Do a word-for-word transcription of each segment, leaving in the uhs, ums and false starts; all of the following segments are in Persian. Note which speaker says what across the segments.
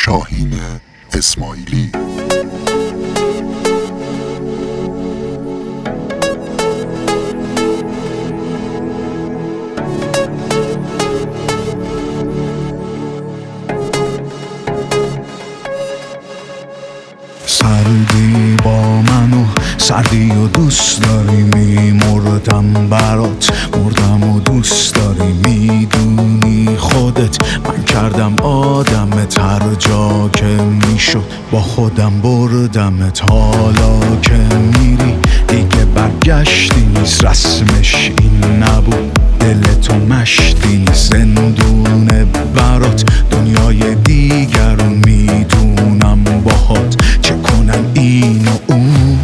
Speaker 1: شاهین اسماعیلی.
Speaker 2: سردی با منو سردی و دوست داری، میمردم برات مردم و دوست داری، میدونی خودت من کردم آدمت، هر جا که میشد با خودم بردمت، حالا که میری دیگه برگشتی نیست، رسمش این نبود دل تو مشتی نیست، زندونه برات دنیای دیگر، میدونم باهات چه کنم این و اون.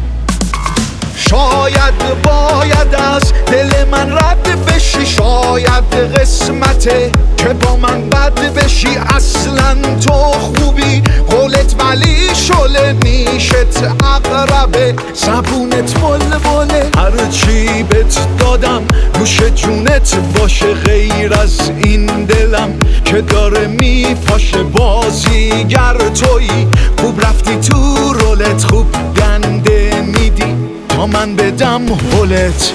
Speaker 3: شاید باید از دل من رد بشی، شاید قسمته که با من بد بشی، اصلا تو خوبی قولت ولی شله نیشت اقربه، زبونت بلبله، هرچی بهت دادم گوش جونت باشه، غیر از این دلم که داره میپاشه، بازیگر تویی خوب رفتی تو رولت، خوب دنده میدی تا من بدم هولت.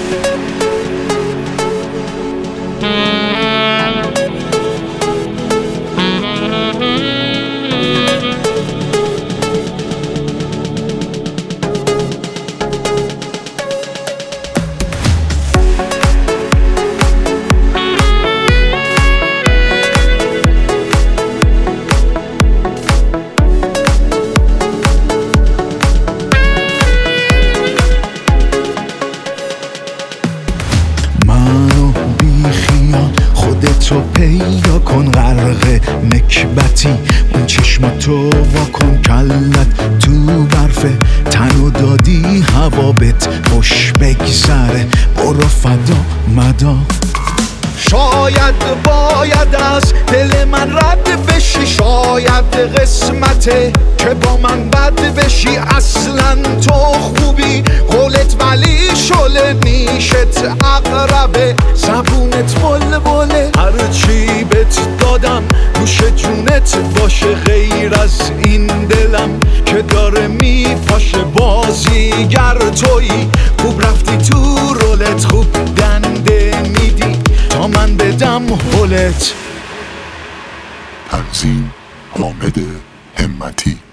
Speaker 2: خودتو پیدا کن غرق نکبتی، اون چشماتو واکن کلت تو برفه، تنو دادی هوا بهت خوش بگذره، برو فدا مدا.
Speaker 3: شاید باید از دل من رد بشی، شاید قسمته که با من بد بشی، اصلا تو خوبی قولت ولی شله نیشت اقربه، زبونت بلبله، هرچی بهت دادم گوش جونت باشه، غیر از این دلم که داره میپاشه، بازیگر تویی خوب رفتی تو رولت، خوب دنده میدی تا من بدم هولت.
Speaker 1: تنظیم حامد همتی.